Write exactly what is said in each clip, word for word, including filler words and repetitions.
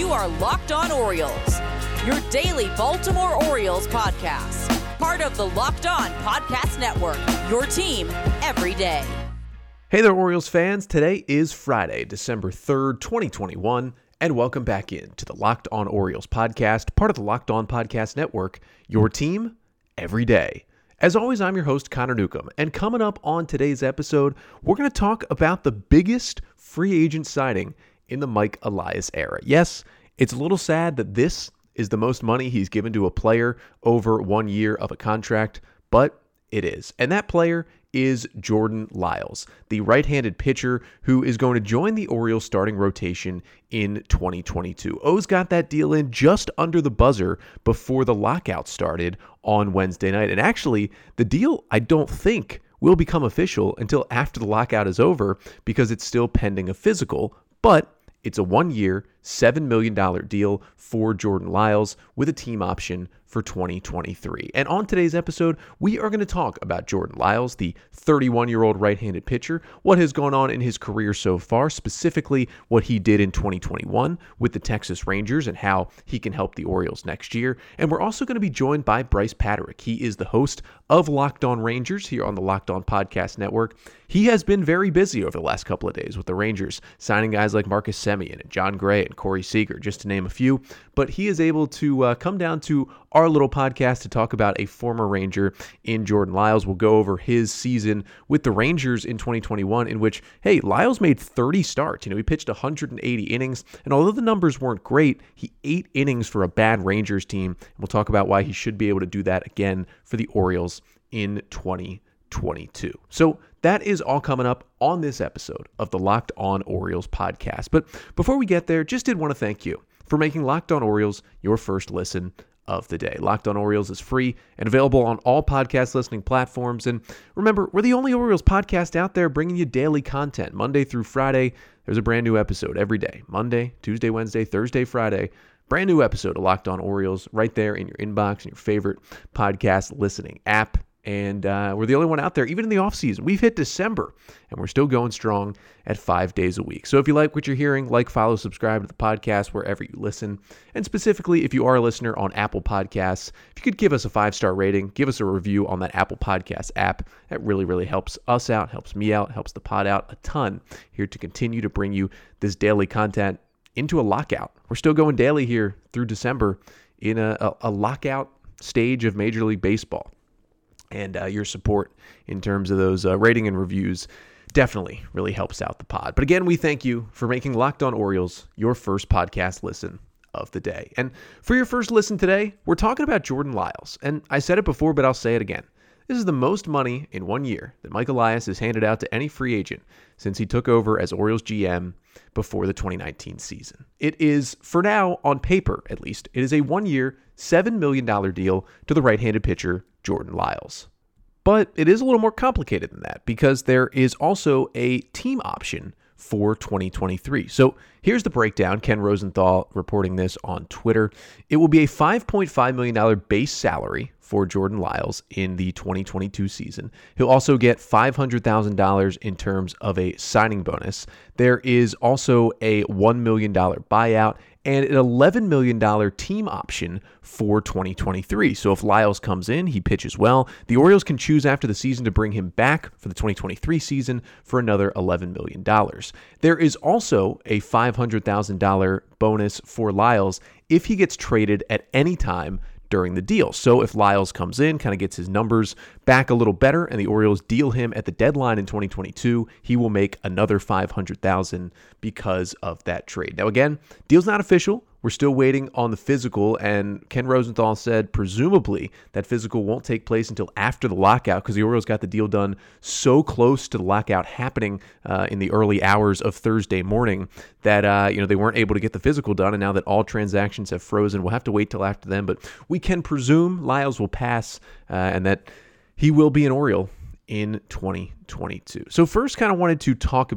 You are Locked On Orioles, your daily Baltimore Orioles podcast. Part of the Locked On Podcast Network, your team every day. Hey there, Orioles fans. Today is Friday, December third, twenty twenty-one, and welcome back in to the Locked On Orioles podcast, part of the Locked On Podcast Network, your team every day. As always, I'm your host, Connor Newcomb, and coming up on today's episode, we're going to talk about the biggest free agent signing in the Mike Elias era. Yes, it's a little sad that this is the most money he's given to a player over one year of a contract, but it is. And that player is Jordan Lyles, the right-handed pitcher who is going to join the Orioles starting rotation in twenty twenty-two. O's got that deal in just under the buzzer before the lockout started on Wednesday night. And actually, the deal, I don't think, will become official until after the lockout is over because it's still pending a physical, but it's a one-year, seven million dollars deal for Jordan Lyles with a team option for twenty twenty-three. And on today's episode, we are going to talk about Jordan Lyles, the thirty-one-year-old right-handed pitcher, what has gone on in his career so far, specifically what he did in twenty twenty-one with the Texas Rangers and how he can help the Orioles next year. And we're also going to be joined by Bryce Patrick. He is the host of Locked On Rangers here on the Locked On Podcast Network. He has been very busy over the last couple of days with the Rangers, signing guys like Marcus Semien and John Gray and Corey Seager, just to name a few. But he is able to uh, come down to our little podcast to talk about a former Ranger in Jordan Lyles. We'll go over his season with the Rangers in twenty twenty-one, in which, hey, Lyles made thirty starts. You know, he pitched one hundred eighty innings, and although the numbers weren't great, he ate innings for a bad Rangers team. And we'll talk about why he should be able to do that again for the Orioles in twenty twenty-two. So that is all coming up on this episode of the Locked On Orioles podcast. But before we get there, just did want to thank you for making Locked On Orioles your first listen of the day. Locked On Orioles is free and available on all podcast listening platforms. And remember, we're the only Orioles podcast out there bringing you daily content. Monday through Friday, there's a brand new episode every day. Monday, Tuesday, Wednesday, Thursday, Friday. Brand new episode of Locked On Orioles right there in your inbox, in your favorite podcast listening app. And uh, we're the only one out there, even in the off season. We've hit December, and we're still going strong at five days a week. So if you like what you're hearing, like, follow, subscribe to the podcast wherever you listen. And specifically, if you are a listener on Apple Podcasts, if you could give us a five-star rating, give us a review on that Apple Podcast app, that really, really helps us out, helps me out, helps the pod out a ton here to continue to bring you this daily content into a lockout. We're still going daily here through December in a, a, a lockout stage of Major League Baseball. And uh, your support in terms of those uh, rating and reviews definitely really helps out the pod. But again, we thank you for making Locked On Orioles your first podcast listen of the day. And for your first listen today, we're talking about Jordan Lyles. And I said it before, but I'll say it again. This is the most money in one year that Mike Elias has handed out to any free agent since he took over as Orioles G M before the twenty nineteen season. It is, for now, on paper at least, it is a one-year, seven million dollars deal to the right-handed pitcher, Jordan Lyles. But it is a little more complicated than that because there is also a team option for twenty twenty-three. So here's the breakdown. Ken Rosenthal reporting this on Twitter. It will be a five point five million dollars base salary for Jordan Lyles in the twenty twenty-two season. He'll also get five hundred thousand dollars in terms of a signing bonus. There is also a one million dollars buyout and an eleven million dollars team option for twenty twenty-three. So if Lyles comes in, he pitches well, the Orioles can choose after the season to bring him back for the twenty twenty-three season for another eleven million dollars. There is also a five hundred thousand dollars bonus for Lyles if he gets traded at any time during the deal. So if Lyles comes in, kind of gets his numbers back a little better, and the Orioles deal him at the deadline in twenty twenty-two, he will make another five hundred thousand dollars because of that trade. Now again, deal's not official. We're still waiting on the physical, and Ken Rosenthal said presumably that physical won't take place until after the lockout because the Orioles got the deal done so close to the lockout happening uh, in the early hours of Thursday morning that uh, you know they weren't able to get the physical done, and now that all transactions have frozen, we'll have to wait till after then. But we can presume Lyles will pass uh, and that he will be an Oriole in twenty twenty-two. So first, kind of wanted to talk about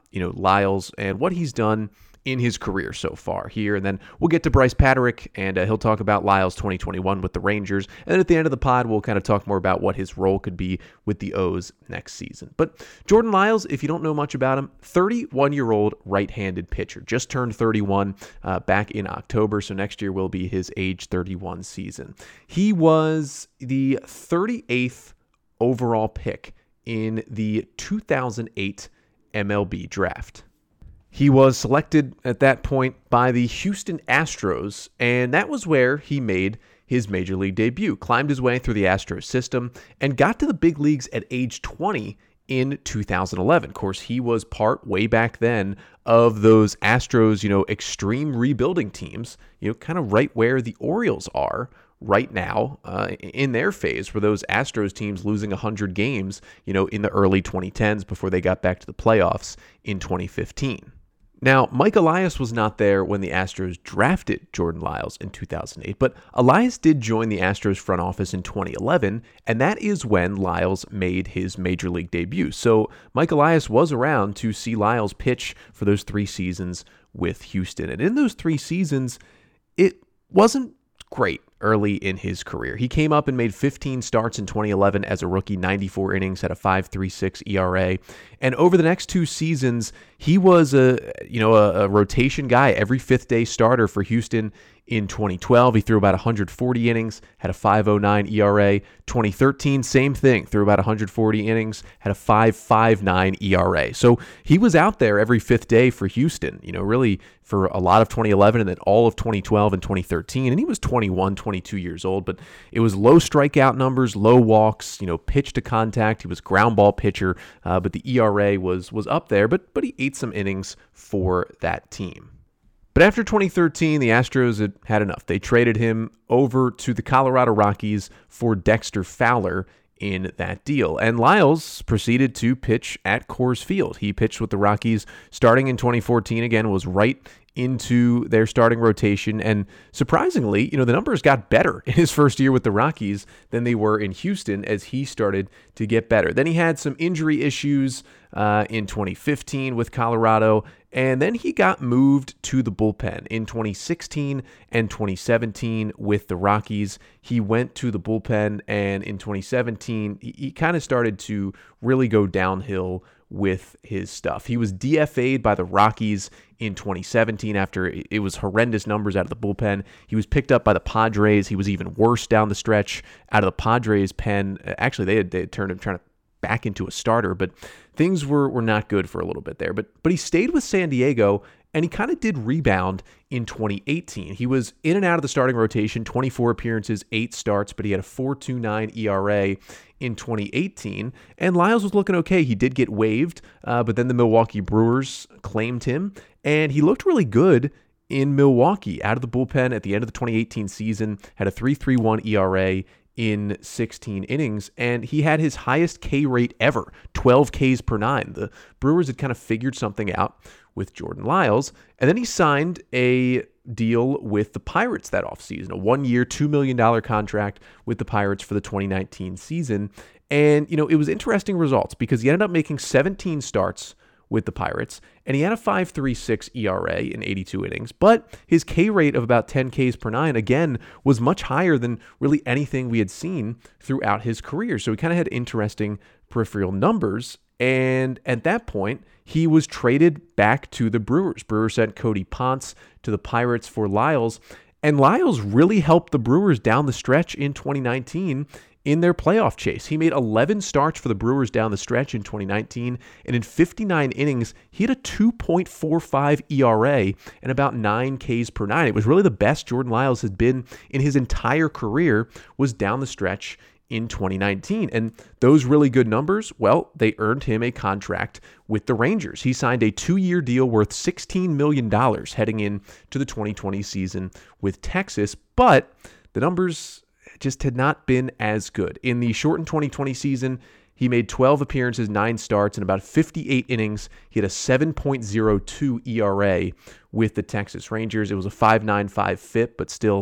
you know, Lyles and what he's done in his career so far here. And then we'll get to Bryce Patrick, and uh, he'll talk about Lyles twenty twenty-one with the Rangers. And then at the end of the pod, we'll kind of talk more about what his role could be with the O's next season. But Jordan Lyles, if you don't know much about him, thirty-one-year-old right-handed pitcher. Just turned thirty-one uh, back in October, so next year will be his age thirty-one season. He was the thirty-eighth overall pick in the two thousand eight M L B draft. He was selected at that point by the Houston Astros, and that was where he made his major league debut, climbed his way through the Astros system, and got to the big leagues at age twenty in two thousand eleven. Of course, he was part way back then of those Astros, you know, extreme rebuilding teams, you know, kind of right where the Orioles are right now uh, in their phase, where those Astros teams losing one hundred games, you know, in the early twenty tens before they got back to the playoffs in twenty fifteen. Now, Mike Elias was not there when the Astros drafted Jordan Lyles in two thousand eight, but Elias did join the Astros front office in twenty eleven, and that is when Lyles made his major league debut. So Mike Elias was around to see Lyles pitch for those three seasons with Houston. And in those three seasons, it wasn't great early in his career. He came up and made fifteen starts in twenty eleven as a rookie, ninety-four innings, had a five point three six E R A. And over the next two seasons, he was a, you know, a, a rotation guy, every fifth day starter for Houston. In twenty twelve, he threw about one hundred forty innings, had a five point oh nine E R A. twenty thirteen, same thing, threw about one hundred forty innings, had a five point five nine E R A. So he was out there every fifth day for Houston, you know, really for a lot of twenty eleven and then all of twenty twelve and twenty thirteen. And he was twenty-one, twenty-two years old, but it was low strikeout numbers, low walks, you know, pitch to contact. He was ground ball pitcher, uh, but the E R A was was up there, but but he ate some innings for that team. But after twenty thirteen, the Astros had had enough. They traded him over to the Colorado Rockies for Dexter Fowler in that deal. And Lyles proceeded to pitch at Coors Field. He pitched with the Rockies starting in twenty fourteen, again, was right into their starting rotation. And surprisingly, you know, the numbers got better in his first year with the Rockies than they were in Houston as he started to get better. Then he had some injury issues uh, in twenty fifteen with Colorado, and then he got moved to the bullpen in twenty sixteen and twenty seventeen with the Rockies. He went to the bullpen, and in twenty seventeen, he, he kind of started to really go downhill with his stuff. He was D F A'd by the Rockies in twenty seventeen after it was horrendous numbers out of the bullpen. He was picked up by the Padres. He was even worse down the stretch out of the Padres pen. Actually, they had, they had turned him trying to back into a starter, but things were were not good for a little bit there. But but he stayed with San Diego, and he kind of did rebound in twenty eighteen. He was in and out of the starting rotation, twenty-four appearances, eight starts, but he had a four point two nine E R A in twenty eighteen. And Lyles was looking okay. He did get waived, uh, but then the Milwaukee Brewers claimed him, and he looked really good in Milwaukee out of the bullpen at the end of the twenty eighteen season, had a three point three one E R A in sixteen innings, and he had his highest K rate ever, twelve Ks per nine. The Brewers had kind of figured something out with Jordan Lyles, and then he signed a deal with the Pirates that offseason, a one-year, two million dollars contract with the Pirates for the twenty nineteen season. And, you know, it was interesting results because he ended up making seventeen starts with the Pirates, and he had a five point three six E R A in eighty-two innings, but his K rate of about ten Ks per nine, again, was much higher than really anything we had seen throughout his career. So he kind of had interesting peripheral numbers, and at that point, he was traded back to the Brewers. Brewers sent Cody Ponce to the Pirates for Lyles, and Lyles really helped the Brewers down the stretch in twenty nineteen in their playoff chase. He made eleven starts for the Brewers down the stretch in twenty nineteen, and in fifty-nine innings, he had a two point four five E R A and about nine Ks per nine. It was really the best Jordan Lyles had been in his entire career, was down the stretch in twenty nineteen. And those really good numbers, well, they earned him a contract with the Rangers. He signed a two-year deal worth sixteen million dollars heading into the twenty twenty season with Texas, but the numbers just had not been as good. In the shortened twenty twenty season, he made twelve appearances, nine starts, and about fifty-eight innings. He had a seven point oh two E R A with the Texas Rangers. It was a five point nine five F I P, but still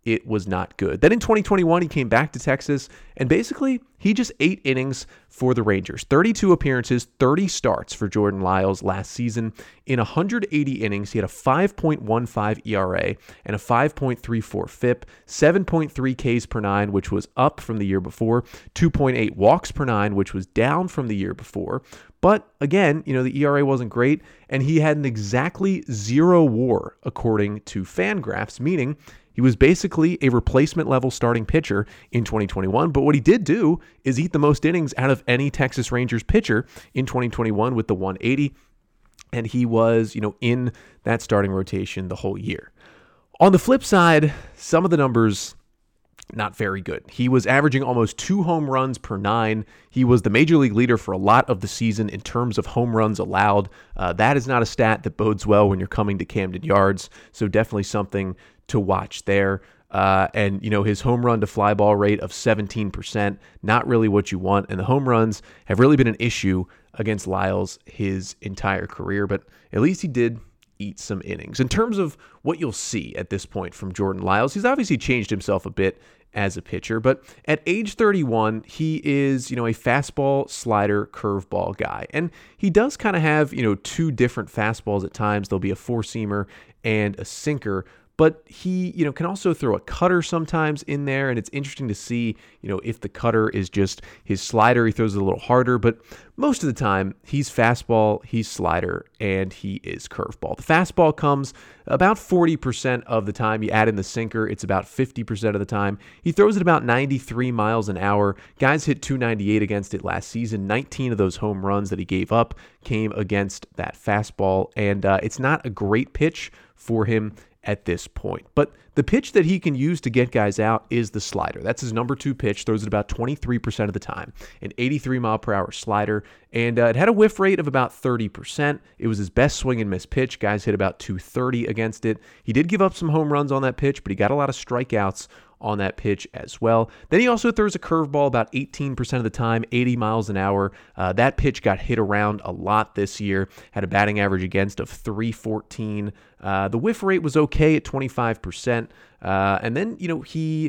it was not good. Then in twenty twenty-one, he came back to Texas, and basically he just ate innings for the Rangers. thirty-two appearances, thirty starts for Jordan Lyles last season. In one hundred eighty innings, he had a five point one five E R A and a five point three four F I P, seven point three Ks per nine, which was up from the year before, two point eight walks per nine, which was down from the year before. But again, you know, the E R A wasn't great, and he had an exactly zero WAR according to Fangraphs, meaning he was basically a replacement level starting pitcher in twenty twenty-one. But what he did do is eat the most innings out of any Texas Rangers pitcher in twenty twenty-one with the one eighty. And he was, you know, in that starting rotation the whole year. On the flip side, some of the numbers, not very good. He was averaging almost two home runs per nine. He was the major league leader for a lot of the season in terms of home runs allowed. Uh, that is not a stat that bodes well when you're coming to Camden Yards. So definitely something to watch there. Uh, and, you know, his home run to fly ball rate of seventeen percent, not really what you want. And the home runs have really been an issue against Lyles his entire career, but at least he did eat some innings. In terms of what you'll see at this point from Jordan Lyles, he's obviously changed himself a bit as a pitcher, but at age thirty-one, he is, you know, a fastball, slider, curveball guy. And he does kind of have, you know, two different fastballs at times. There'll be a four-seamer and a sinker, but he, you know, can also throw a cutter sometimes in there, and it's interesting to see, you know, if the cutter is just his slider, he throws it a little harder, but most of the time, he's fastball, he's slider, and he is curveball. The fastball comes about forty percent of the time. You add in the sinker, it's about fifty percent of the time. He throws it about ninety-three miles an hour. Guys hit two ninety-eight against it last season. nineteen of those home runs that he gave up came against that fastball, and uh, it's not a great pitch for him at this point. But the pitch that he can use to get guys out is the slider. That's his number two pitch, throws it about twenty-three percent of the time, an eighty-three mile per hour slider, and uh, it had a whiff rate of about thirty percent. It was his best swing and miss pitch. Guys hit about two thirty against it. He did give up some home runs on that pitch, but he got a lot of strikeouts on that pitch as well. Then he also throws a curveball about eighteen percent of the time, eighty miles an hour. Uh, that pitch got hit around a lot this year, had a batting average against of three fourteen. Uh, the whiff rate was okay at twenty-five percent. Uh, and then, you know, he,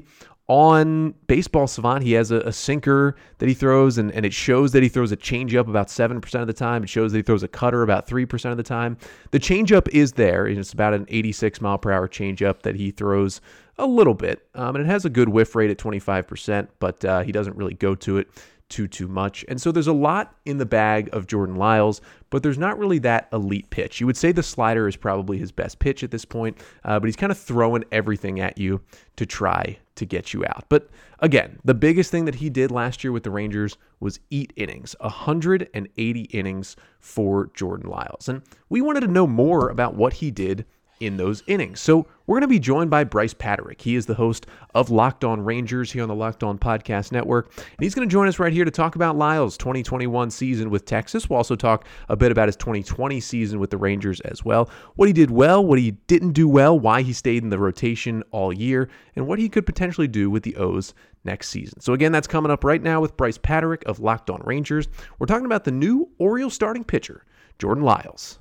on Baseball Savant, he has a, a sinker that he throws, and, and it shows that he throws a changeup about seven percent of the time. It shows that he throws a cutter about three percent of the time. The changeup is there, and it's about an eighty-six mile per hour changeup that he throws a little bit, um, and it has a good whiff rate at twenty-five percent, but uh, he doesn't really go to it too, too much. And so there's a lot in the bag of Jordan Lyles, but there's not really that elite pitch. You would say the slider is probably his best pitch at this point, uh, but he's kind of throwing everything at you to try to get you out. But again, the biggest thing that he did last year with the Rangers was eat innings, one hundred eighty innings for Jordan Lyles. And we wanted to know more about what he did in those innings. So we're going to be joined by Bryce Paterick. He is the host of Locked On Rangers here on the Locked On Podcast Network. And he's going to join us right here to talk about Lyles' twenty twenty-one season with Texas. We'll also talk a bit about his twenty twenty season with the Rangers as well. What he did well, what he didn't do well, why he stayed in the rotation all year, and what he could potentially do with the O's next season. So again, that's coming up right now with Bryce Paterick of Locked On Rangers. We're talking about the new Orioles starting pitcher, Jordan Lyles.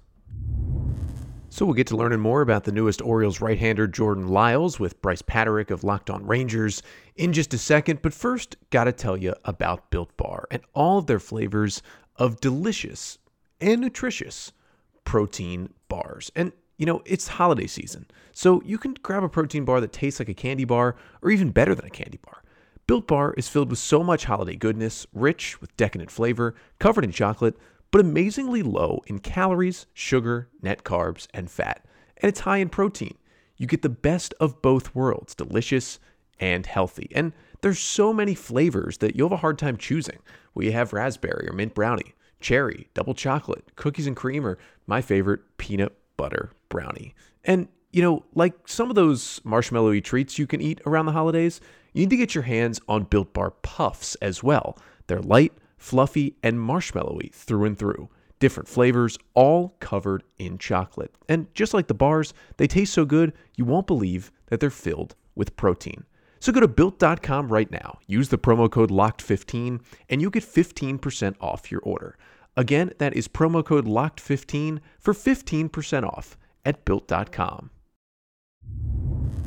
So we'll get to learning more about the newest Orioles right-hander Jordan Lyles with Bryce Paterick of Locked On Rangers in just a second. But first, gotta tell you about Built Bar and all of their flavors of delicious and nutritious protein bars. And, you know, it's holiday season, so you can grab a protein bar that tastes like a candy bar or even better than a candy bar. Built Bar is filled with so much holiday goodness, rich with decadent flavor, covered in chocolate, but amazingly low in calories, sugar, net carbs, and fat. And it's high in protein. You get the best of both worlds, delicious and healthy. And there's so many flavors that you'll have a hard time choosing. Well, you have raspberry or mint brownie, cherry, double chocolate, cookies and cream, or my favorite, peanut butter brownie. And, you know, like some of those marshmallowy treats you can eat around the holidays, you need to get your hands on Built Bar Puffs as well. They're light, fluffy, and marshmallowy through and through. Different flavors, all covered in chocolate. And just like the bars, they taste so good, you won't believe that they're filled with protein. So go to built dot com right now. Use the promo code locked fifteen, and you'll get fifteen percent off your order. Again, that is promo code locked fifteen for fifteen percent off at built dot com.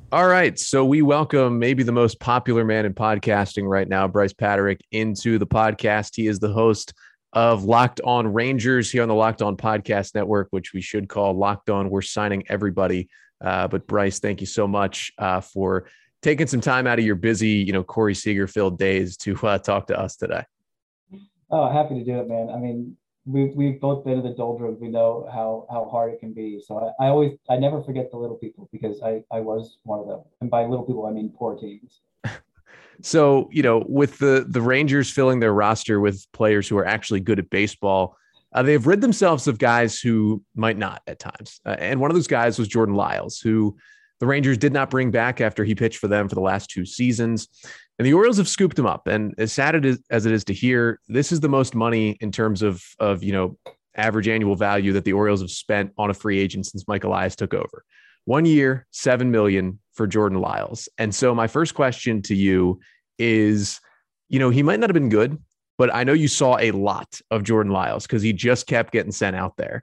All right. So we welcome maybe the most popular man in podcasting right now, Bryce Paterick, into the podcast. He is the host of Locked On Rangers here on the Locked On Podcast Network, which we should call Locked On. We're signing everybody. Uh, but Bryce, thank you so much uh, for taking some time out of your busy, you know, Corey Seager-filled days to uh, talk to us today. Oh, happy to do it, man. I mean, we've we've both been in the doldrums. We know how how hard it can be. So I, I always I never forget the little people because I I was one of them. And by little people, I mean poor teams. So, you know, with the the Rangers filling their roster with players who are actually good at baseball, uh, they've rid themselves of guys who might not at times. Uh, and one of those guys was Jordan Lyles, who the Rangers did not bring back after he pitched for them for the last two seasons. And the Orioles have scooped him up. And as sad it is, as it is to hear, this is the most money in terms of, of, you know, average annual value that the Orioles have spent on a free agent since Mike Elias took over. One year, seven million dollars for Jordan Lyles. And so my first question to you is, you know, he might not have been good, but I know you saw a lot of Jordan Lyles because he just kept getting sent out there.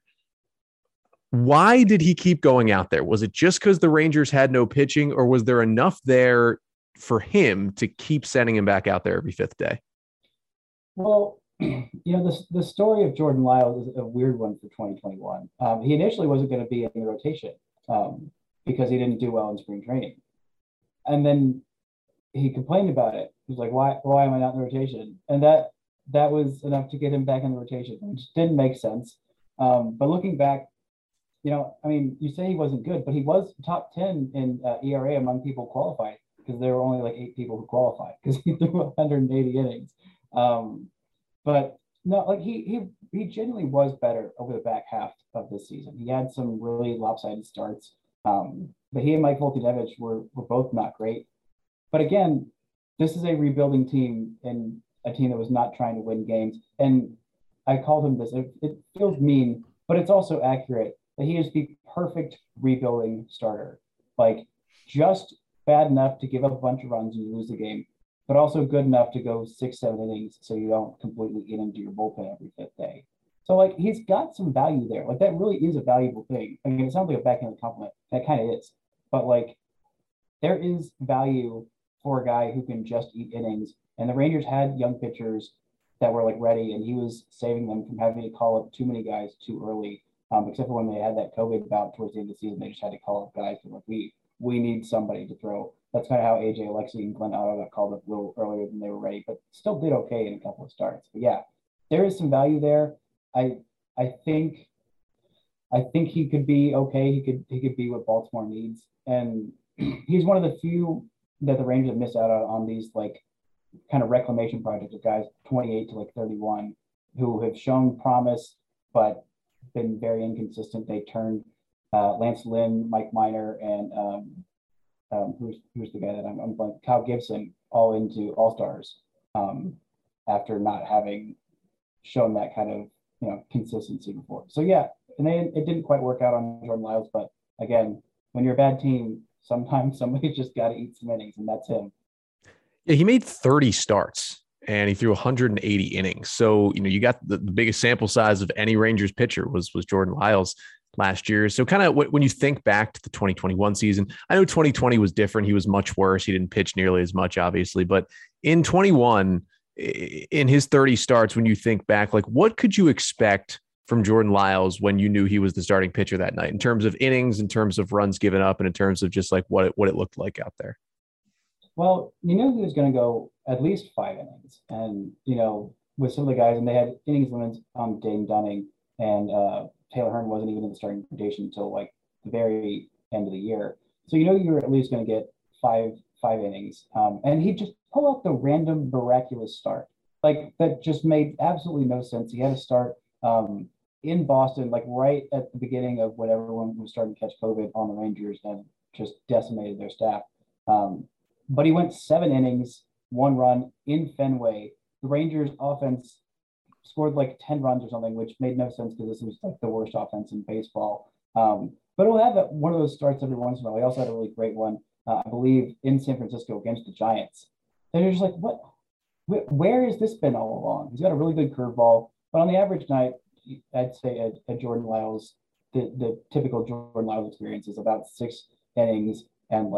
Why did he keep going out there? Was it just because the Rangers had no pitching, or was there enough there for him to keep sending him back out there every fifth day? Well, you know, the, the story of Jordan Lyles is a weird one for twenty twenty-one. Um, he initially wasn't going to be in the rotation um, because he didn't do well in spring training. And then he complained about it. He was like, why, why am I not in the rotation? And that, that was enough to get him back in the rotation, which didn't make sense. Um, but looking back, you know, I mean, you say he wasn't good, but he was top ten in uh, E R A among people qualified because there were only like eight people who qualified because he threw one hundred eighty innings. Um, but no, like he he he genuinely was better over the back half of this season. He had some really lopsided starts, um, but he and Mike Foltynewicz were were both not great. But again, this is a rebuilding team and a team that was not trying to win games. And I called him this. It, it feels mean, but it's also accurate that he is the perfect rebuilding starter. Like just bad enough to give up a bunch of runs and you lose the game, but also good enough to go six, seven innings so you don't completely eat into your bullpen every fifth day. So like he's got some value there. Like that really is a valuable thing. I mean, it sounds like a backhanded compliment. That kind of is. But like there is value for a guy who can just eat innings. And the Rangers had young pitchers that were like ready, and he was saving them from having to call up too many guys too early. Um, except for when they had that COVID bout towards the end of the season, they just had to call up guys who like, we we need somebody to throw. That's kind of how A J Alexy and Glenn Otto got called up a little earlier than they were ready, but still did okay in a couple of starts. But yeah, there is some value there. I I think I think he could be okay. He could he could be what Baltimore needs, and he's one of the few that the Rangers have missed out on, on these like kind of reclamation projects of guys twenty-eight to like thirty-one who have shown promise, but been very inconsistent. They turned uh, Lance Lynn, Mike Minor, and um, um, who's who's the guy that I'm, I'm like Kyle Gibson all into all stars um, after not having shown that kind of you know consistency before. So yeah, and they it didn't quite work out on Jordan Lyles, but again, when you're a bad team, sometimes somebody just got to eat some innings, and that's him. Yeah, he made thirty starts and he threw one hundred eighty innings. So, you know, you got the, the biggest sample size of any Rangers pitcher was, was Jordan Lyles last year. So kind of when you think back to the twenty twenty-one season, I know twenty twenty was different. He was much worse. He didn't pitch nearly as much, obviously, but in twenty-one, in his thirty starts, when you think back, like what could you expect from Jordan Lyles when you knew he was the starting pitcher that night in terms of innings, in terms of runs given up, and in terms of just like what it, what it looked like out there? Well, you knew he was going to go at least five innings. And, you know, with some of the guys, and they had innings limits on Dane Dunning, and uh, Taylor Hearn wasn't even in the starting rotation until like the very end of the year. So, you know, you were at least going to get five five innings. Um, and he just pull out the random miraculous start. Like that just made absolutely no sense. He had to start um, in Boston, like right at the beginning of when everyone was starting to catch COVID on the Rangers and just decimated their staff. Um, But he went seven innings, one run in Fenway. The Rangers offense scored like ten runs or something, which made no sense because this was like the worst offense in baseball. Um, but he'll have one of those starts every once in a while. He also had a really great one, uh, I believe, in San Francisco against the Giants. And you're just like, what? Where has this been all along? He's got a really good curveball, but on the average night, I'd say at, at Jordan Lyles, the, the typical Jordan Lyles experience is about six innings and like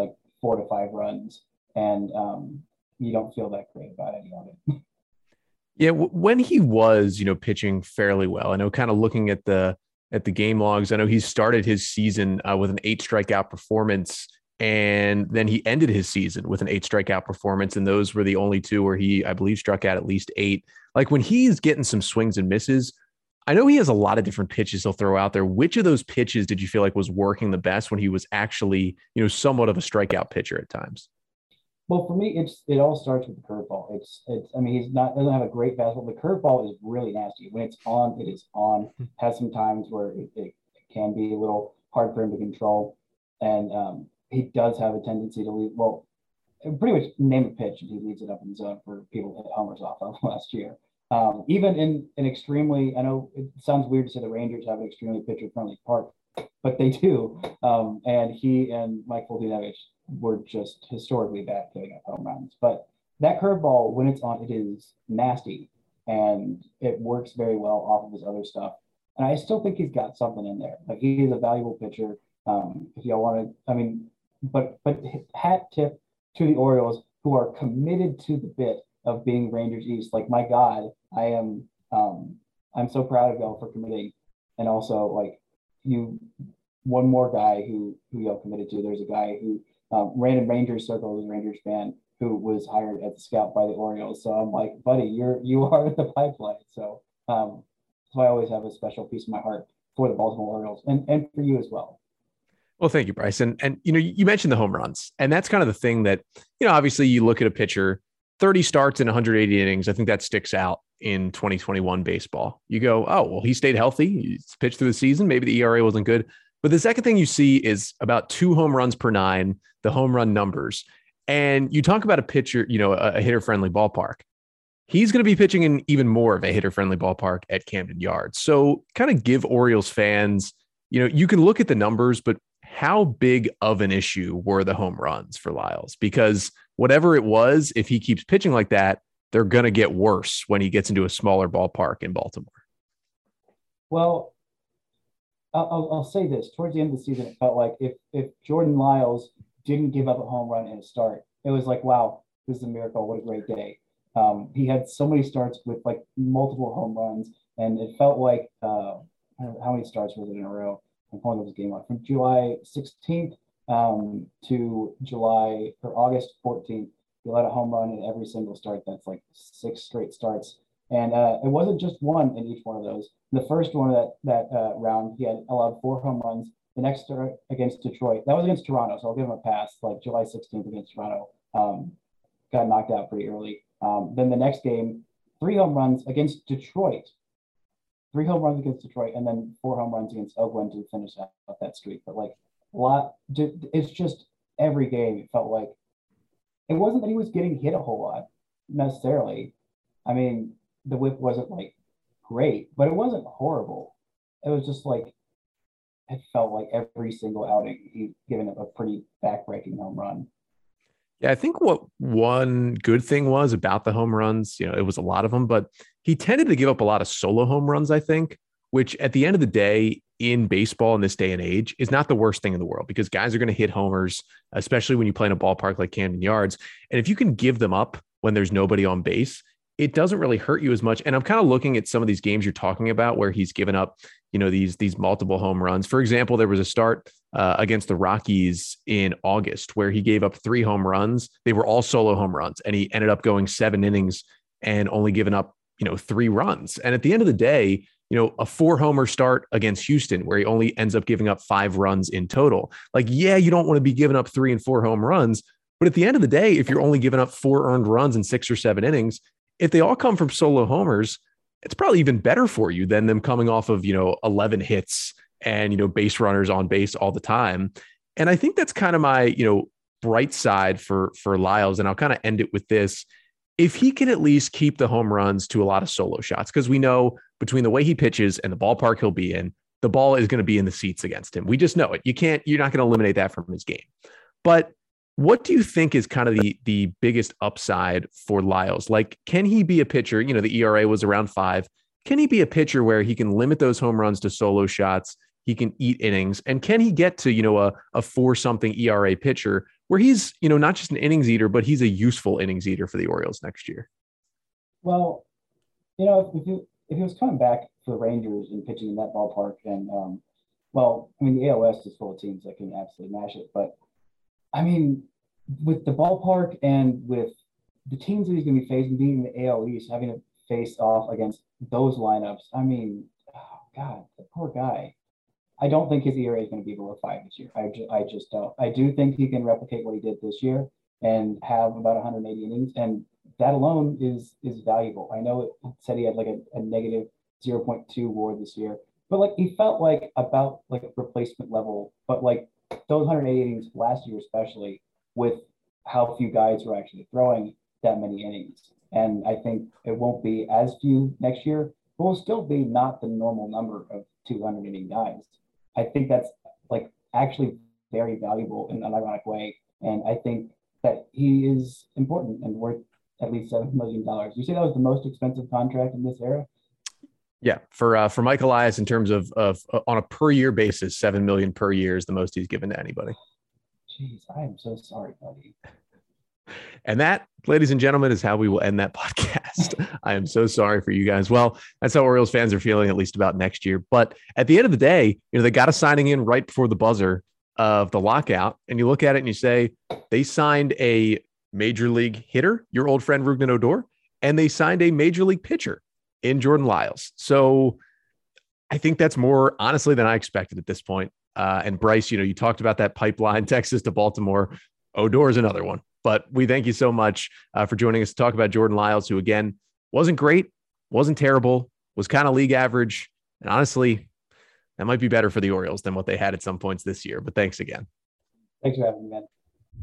four to five runs, and um, you don't feel that great about any of it. Yeah, w- when he was, you know, pitching fairly well, I know kind of looking at the at the game logs, I know he started his season uh, with an eight strikeout performance, and then he ended his season with an eight strikeout performance, and those were the only two where he, I believe, struck out at least eight. Like when he's getting some swings and misses, I know he has a lot of different pitches he'll throw out there. Which of those pitches did you feel like was working the best when he was actually, you know, somewhat of a strikeout pitcher at times? Well, for me, it's it all starts with the curveball. It's it's. I mean, he's not doesn't have a great fastball. The curveball is really nasty. When it's on, it is on. Has some times where it, it can be a little hard for him to control, and um, he does have a tendency to leave. Well, pretty much name a pitch and he leaves it up in the zone for people to hit homers off of last year. Um, even in an extremely, I know it sounds weird to say the Rangers have an extremely pitcher-friendly park, but they do. Um, and he and Mike Foltynewicz were just historically bad giving up home runs. But that curveball, when it's on, it is nasty, and it works very well off of his other stuff. And I still think he's got something in there. Like, he is a valuable pitcher. Um, if y'all want to, I mean, but but hat tip to the Orioles, who are committed to the bit of being Rangers East. Like, my God, I am um, I'm so proud of y'all for committing. And also, like, you, one more guy who who y'all committed to. There's a guy who um, ran in Rangers circles, a Rangers fan, who was hired as a scout by the Orioles. So I'm like, buddy, you're you are in the pipeline. So um, so I always have a special piece of my heart for the Baltimore Orioles, and and for you as well. Well, thank you, Bryce. And, and, you know, you mentioned the home runs, and that's kind of the thing that, you know, obviously you look at a pitcher, thirty starts in one hundred eighty innings. I think that sticks out in twenty twenty-one baseball. You go, oh, well, he stayed healthy. He's pitched through the season. Maybe the E R A wasn't good. But the second thing you see is about two home runs per nine, the home run numbers. And you talk about a pitcher, you know, a, a hitter-friendly ballpark. He's going to be pitching in even more of a hitter-friendly ballpark at Camden Yards. So kind of give Orioles fans, you know, you can look at the numbers, but how big of an issue were the home runs for Lyles? Because whatever it was, if he keeps pitching like that, they're going to get worse when he gets into a smaller ballpark in Baltimore. Well, I'll, I'll say this. Towards the end of the season, it felt like if if Jordan Lyles didn't give up a home run in a start, it was like, wow, this is a miracle. What a great day. Um, he had so many starts with like multiple home runs, and it felt like, uh, how many starts was it in a row? I'm pulling up his game on from July sixteenth um, to July or August fourteenth. He let a home run in every single start. That's like six straight starts. And uh, it wasn't just one in each one of those. In the first one of that, that uh, round, he had allowed four home runs. The next start against Detroit, that was against Toronto, so I'll give him a pass. Like July sixteenth against Toronto, um, got knocked out pretty early. Um, then the next game, three home runs against Detroit. Three home runs against Detroit, and then four home runs against Oakland to finish out that streak. But like a lot, it's just every game it felt like it wasn't that he was getting hit a whole lot necessarily. I mean, the whip wasn't like great, but it wasn't horrible. It was just like it felt like every single outing he given up a pretty backbreaking home run. Yeah, I think what one good thing was about the home runs, you know, it was a lot of them, but he tended to give up a lot of solo home runs, I think, which at the end of the day in baseball in this day and age is not the worst thing in the world, because guys are going to hit homers, especially when you play in a ballpark like Camden Yards. And if you can give them up when there's nobody on base, it doesn't really hurt you as much. And I'm kind of looking at some of these games you're talking about where he's given up, you know, these, these multiple home runs. For example, there was a start uh, against the Rockies in August where he gave up three home runs. They were all solo home runs, and he ended up going seven innings and only giving up, you know, three runs. And at the end of the day, you know, a four homer start against Houston where he only ends up giving up five runs in total. Like, yeah, you don't want to be giving up three and four home runs, but at the end of the day, if you're only giving up four earned runs in six or seven innings, if they all come from solo homers, it's probably even better for you than them coming off of, you know, eleven hits and, you know, base runners on base all the time. And I think that's kind of my, you know, bright side for, for Lyles. And I'll kind of end it with this. If he can at least keep the home runs to a lot of solo shots, because we know between the way he pitches and the ballpark he'll be in, the ball is going to be in the seats against him. We just know it. You can't, you're not going to eliminate that from his game. But what do you think is kind of the, the biggest upside for Lyles? Like, can he be a pitcher? You know, the E R A was around five. Can he be a pitcher where he can limit those home runs to solo shots? He can eat innings. And can he get to, you know, a, a four something E R A pitcher where he's, you know, not just an innings eater, but he's a useful innings eater for the Orioles next year? Well, you know, if he if he was coming back for the Rangers and pitching in that ballpark, and um, well, I mean, the A L West is full of teams that can absolutely mash it, but I mean, with the ballpark and with the teams that he's going to be facing, being in the A L East, having to face off against those lineups, I mean, oh God, the poor guy. I don't think his E R A is going to be below five this year. I, ju- I just don't. I do think he can replicate what he did this year and have about one hundred eighty innings, and that alone is is valuable. I know it said he had like a, a negative zero point two WAR this year, but like he felt like about like replacement level. But like those one hundred eighty innings last year, especially with how few guys were actually throwing that many innings, and I think it won't be as few next year, but will still be not the normal number of two hundred inning guys. I think that's like actually very valuable in an ironic way. And I think that he is important and worth at least seven million dollars. You say that was the most expensive contract in this era? Yeah, for uh, for Mike Elias, in terms of of uh, on a per year basis, seven million per year is the most he's given to anybody. Jeez, I am so sorry, buddy. And that, ladies and gentlemen, is how we will end that podcast. I am so sorry for you guys. Well, that's how Orioles fans are feeling, at least about next year. But at the end of the day, you know, they got a signing in right before the buzzer of the lockout. And you look at it and you say, they signed a major league hitter, your old friend Rougned Odor, and they signed a major league pitcher in Jordan Lyles. So I think that's more honestly than I expected at this point. Uh, and Bryce, you know, you talked about that pipeline, Texas to Baltimore. Odor is another one. But we thank you so much uh, for joining us to talk about Jordan Lyles, who, again, wasn't great, wasn't terrible, was kind of league average. And honestly, that might be better for the Orioles than what they had at some points this year. But thanks again. Thanks for having me, man.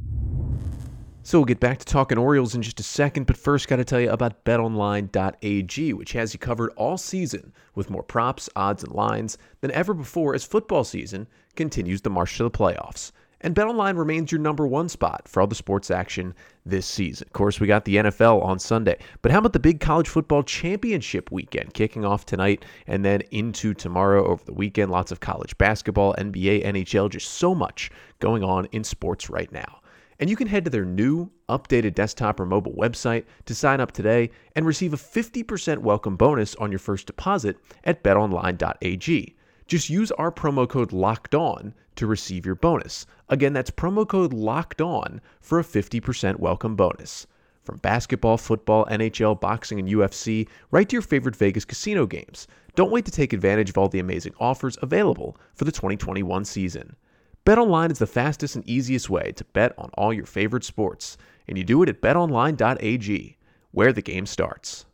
So we'll get back to talking Orioles in just a second, but first got to tell you about bet online dot a g, which has you covered all season with more props, odds, and lines than ever before as football season continues the march to the playoffs. And BetOnline remains your number one spot for all the sports action this season. Of course, we got the N F L on Sunday, but how about the big college football championship weekend kicking off tonight and then into tomorrow over the weekend? Lots of college basketball, N B A, N H L, just so much going on in sports right now. And you can head to their new updated desktop or mobile website to sign up today and receive a fifty percent welcome bonus on your first deposit at bet online dot a g. Just use our promo code LOCKEDON to receive your bonus. Again, that's promo code LOCKEDON for a fifty percent welcome bonus. From basketball, football, N H L, boxing, and U F C, right to your favorite Vegas casino games. Don't wait to take advantage of all the amazing offers available for the twenty twenty-one season. BetOnline is the fastest and easiest way to bet on all your favorite sports, and you do it at bet online dot a g, where the game starts.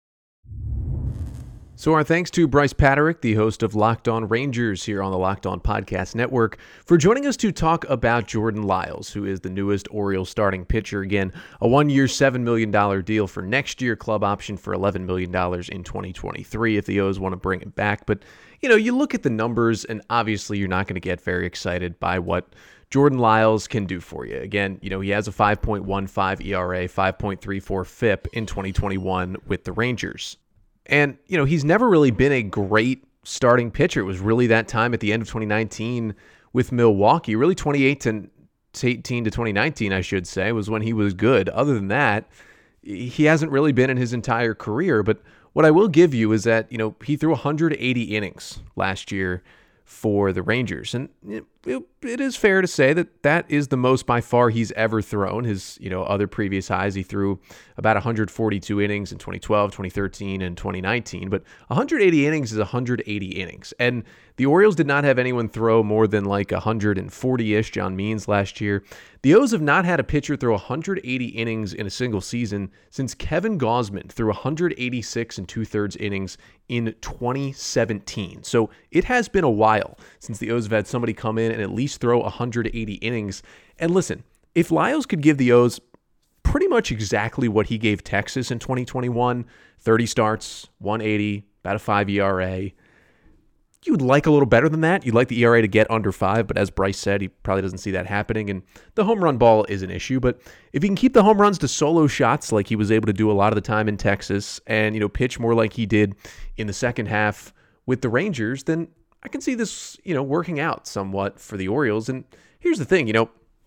So our thanks to Bryce Paterick, the host of Locked On Rangers here on the Locked On Podcast Network, for joining us to talk about Jordan Lyles, who is the newest Orioles starting pitcher. Again, a one-year, seven million dollars deal for next year, club option for eleven million dollars in twenty twenty-three if the O's want to bring him back. But, you know, you look at the numbers, and obviously you're not going to get very excited by what Jordan Lyles can do for you. Again, you know, he has a five point one five E R A, five point three four F I P in twenty twenty-one with the Rangers. And, you know, he's never really been a great starting pitcher. It was really that time at the end of twenty nineteen with Milwaukee, really twenty eighteen to twenty nineteen, I should say, was when he was good. Other than that, he hasn't really been in his entire career. But what I will give you is that, you know, he threw one hundred eighty innings last year for the Rangers. And it, it, it is fair to say that that is the most by far he's ever thrown. His, you know, other previous highs, he threw about one hundred forty-two innings in twenty twelve, twenty thirteen, and twenty nineteen. But one hundred eighty innings is one hundred eighty innings. And the Orioles did not have anyone throw more than like one hundred forty-ish, John Means, last year. The O's have not had a pitcher throw one hundred eighty innings in a single season since Kevin Gausman threw one hundred eighty-six and two-thirds innings in twenty seventeen. So it has been a while since the O's have had somebody come in and at least throw one hundred eighty innings. And listen, if Lyles could give the O's pretty much exactly what he gave Texas in twenty twenty-one, thirty starts, one eighty, about a five E R A, you would like a little better than that. You'd like the E R A to get under five, but as Bryce said, he probably doesn't see that happening. And the home run ball is an issue, but if he can keep the home runs to solo shots like he was able to do a lot of the time in Texas and, you know, pitch more like he did in the second half with the Rangers, then I can see this, you know, working out somewhat for the Orioles. And here's the thing, you know,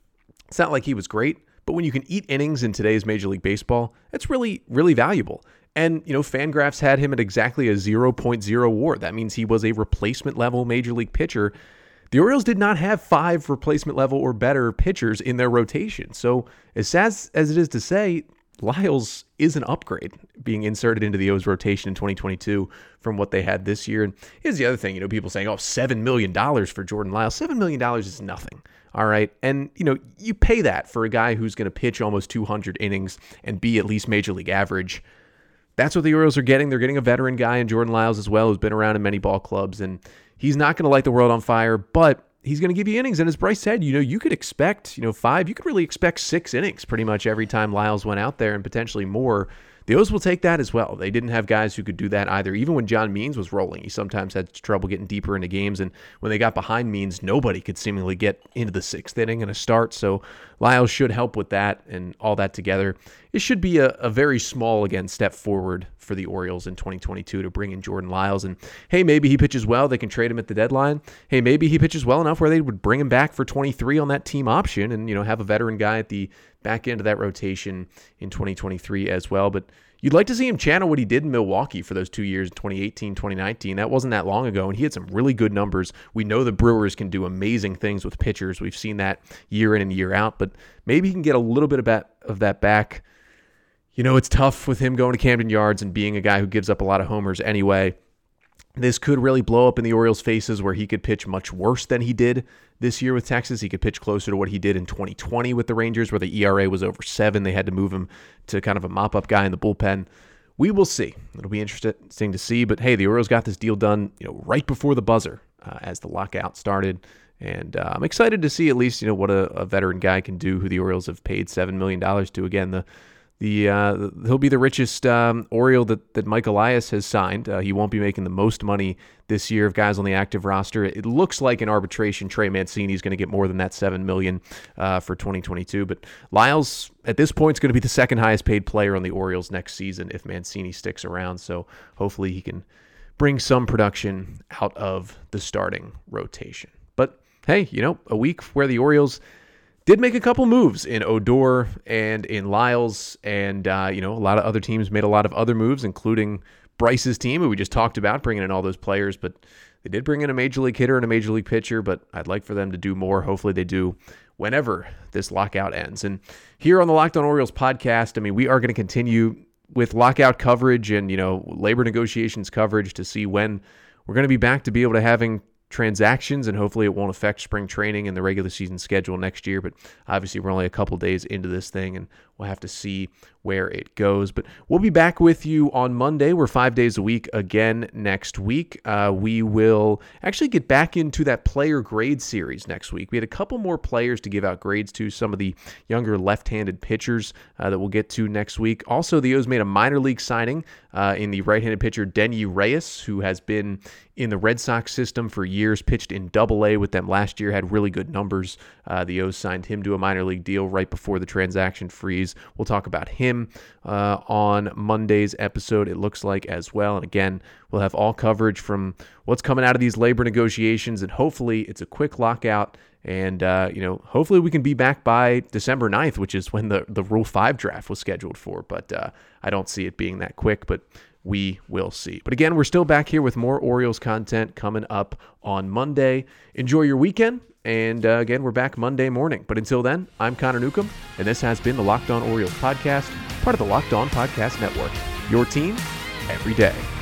It's not like he was great, but when you can eat innings in today's Major League Baseball, that's really, really valuable. And, you know, Fangraphs had him at exactly a zero point oh WAR. That means he was a replacement level Major League pitcher. The Orioles did not have five replacement level or better pitchers in their rotation. So as sad as it is to say, Lyles is an upgrade being inserted into the O's rotation in twenty twenty-two from what they had this year. And here's the other thing, you know, people saying, oh, seven million dollars for Jordan Lyles. seven million dollars is nothing. All right. And, you know, you pay that for a guy who's going to pitch almost two hundred innings and be at least Major League average. That's what the Orioles are getting. They're getting a veteran guy in Jordan Lyles as well, who's been around in many ball clubs. And he's not going to light the world on fire, but he's going to give you innings. And as Bryce said, you know, you could expect, you know, five, you could really expect six innings pretty much every time Lyles went out there and potentially more. The O's will take that as well. They didn't have guys who could do that either. Even when John Means was rolling, he sometimes had trouble getting deeper into games. And when they got behind Means, nobody could seemingly get into the sixth inning and a start. So Lyles should help with that, and all that together, it should be a, a very small, again, step forward for the Orioles in twenty twenty-two to bring in Jordan Lyles. And hey, maybe he pitches well. They can trade him at the deadline. Hey, maybe he pitches well enough where they would bring him back for twenty-three on that team option and, you know, have a veteran guy at the back end of that rotation in twenty twenty-three as well. But you'd like to see him channel what he did in Milwaukee for those two years, twenty eighteen, twenty nineteen. That wasn't that long ago, and he had some really good numbers. We know the Brewers can do amazing things with pitchers. We've seen that year in and year out, but maybe he can get a little bit of that, of that back. You know, it's tough with him going to Camden Yards and being a guy who gives up a lot of homers anyway. This could really blow up in the Orioles' faces where he could pitch much worse than he did this year with Texas. He could pitch closer to what he did in twenty twenty with the Rangers, where the E R A was over seven. They had to move him to kind of a mop-up guy in the bullpen. We will see. It'll be interesting to see. But hey, the Orioles got this deal done, you know, right before the buzzer uh, as the lockout started. And uh, I'm excited to see at least, you know, what a, a veteran guy can do who the Orioles have paid seven million dollars to. Again, the The uh, he'll be the richest um, Oriole that, that Mike Elias has signed. Uh, he won't be making the most money this year of guys on the active roster. It looks like in arbitration, Trey Mancini is going to get more than that seven million dollars uh, for twenty twenty-two. But Lyles, at this point, is going to be the second highest paid player on the Orioles next season if Mancini sticks around. So hopefully he can bring some production out of the starting rotation. But hey, you know, a week where the Orioles did make a couple moves in Odor and in Lyles, and uh, you know, a lot of other teams made a lot of other moves, including Bryce's team, who we just talked about, bringing in all those players. But they did bring in a major league hitter and a major league pitcher, but I'd like for them to do more. Hopefully they do whenever this lockout ends. And here on the Locked On Orioles podcast, I mean, we are going to continue with lockout coverage and, you know, labor negotiations coverage to see when we're going to be back to be able to having transactions, and hopefully it won't affect spring training and the regular season schedule next year. But obviously we're only a couple days into this thing, and we'll have to see where it goes. But we'll be back with you on Monday. We're five days a week again next week. Uh, we will actually get back into that player grade series next week. We had a couple more players to give out grades to, some of the younger left-handed pitchers uh, that we'll get to next week. Also, the O's made a minor league signing uh, in the right-handed pitcher Denyi Reyes, who has been in the Red Sox system for years, pitched in Double A with them last year, had really good numbers. Uh, the O's signed him to a minor league deal right before the transaction freeze. We'll talk about him uh, on Monday's episode, it looks like, as well. And again, we'll have all coverage from what's coming out of these labor negotiations, and hopefully it's a quick lockout. And, uh, you know, hopefully we can be back by December ninth, which is when the, the Rule five draft was scheduled for. But uh, I don't see it being that quick, but we will see. But again, we're still back here with more Orioles content coming up on Monday. Enjoy your weekend. And uh, again, we're back Monday morning. But until then, I'm Connor Newcomb, and this has been the Locked On Orioles podcast, part of the Locked On Podcast Network. Your team every day.